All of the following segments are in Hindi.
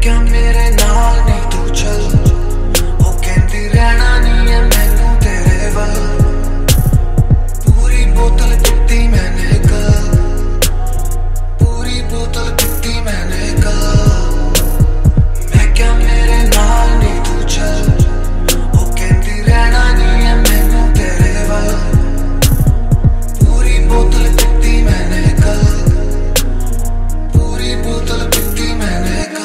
क्या मेरे नाल नहीं तू चल, वो कहती रहना नहीं है मैनू तेरे वल। पूरी बोतल पीती मैंने कल, पूरी बोतल पीती मैंने कल। मैं क्या मेरे नाल नहीं तू चल, वो कहती रहना नहीं है मैनू तेरे वल। पूरी बोतल पीती मैंने कल, पूरी बोतल पीती मैंने कल।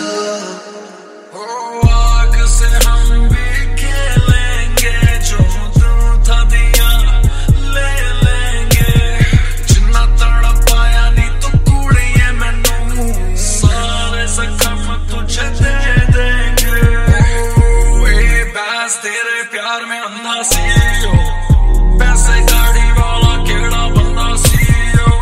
आग से हम भी खेलेंगे, जो तू था दिया ले लेंगे। जिन्ना तड़प आया नी तू कुड़िए मैनू, सारे जख्म तुझे दे देंगे। ए बस तेरे प्यार में अंधा सी हो, पैसे गाड़ी वाला केड़ा बंदा सी हो।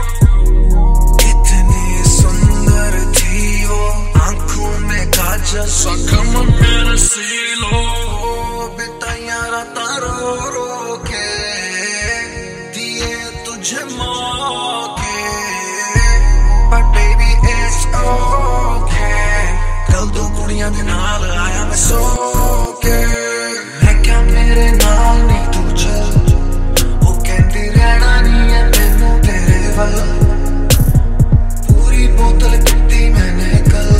इतनी सुंदर थी वो, आंखों में काजल, जख्म मेरे सी लो। बिताया राता रो रो के, दिए तुझे मौके। But baby it's okay, कल दो कुड़ियां दे नाल आया मैं सो के। मैं क्या मेरे नाल नहीं तू चल, वो कहती रहना नहीं है मैनू तेरे वल। पूरी बोतल पीती मैंने कल,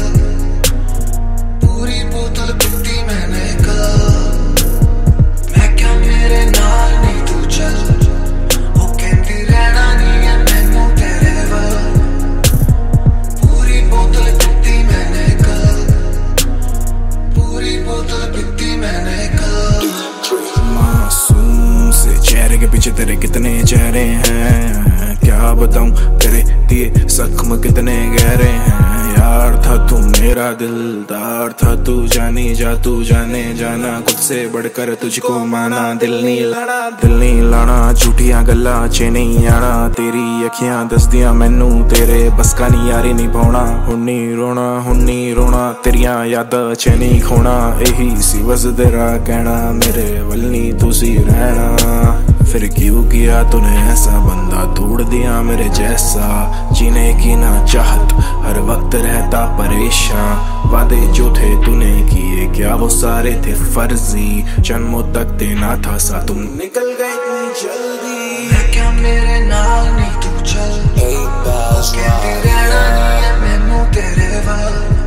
पूरी बोतल पीती मैंने कल। मैं क्या मेरे नाल नहीं तू चल, वो कहती रहना नहीं है मैनू तेरे वल। पूरी बोतल पीती मैंने कल, पूरी बोतल पीती मैंने कल। मासूम से चेहरे के पीछे तेरे कितने चेहरे हैं, क्या बताऊं तेरे दिए जख्म कितने गहरे हैं। यार था तू मेरा दिलदार, था तू जानी जा तू जाने जाना, खुद से बढ़कर तुझको माना। दिल नहीं लाना झूठियां गल्ला च नहीं आना, तेरी अखियां दसदियां मैनू तेरे बस का नहीं यारी नहीं पाउना। हुन्नी रोना तेरियां यादां च नहीं खोना, यही सी बस तेरा कहना मेरे वल नहीं तुसी रहना। फिर क्यों किया तूने ऐसा, बंदा तोड़ दिया मेरे जैसा। जीने की ना चाहत, हर वक्त रहता परेशान। वादे जो थे तूने किए क्या वो सारे थे फर्जी, जन्मों तक देना था सा तुम निकल गए इतनी जल्दी। मैं क्या मेरे नाल नहीं तू चल, कहती रहना नहीं है मैनू तेरे वल।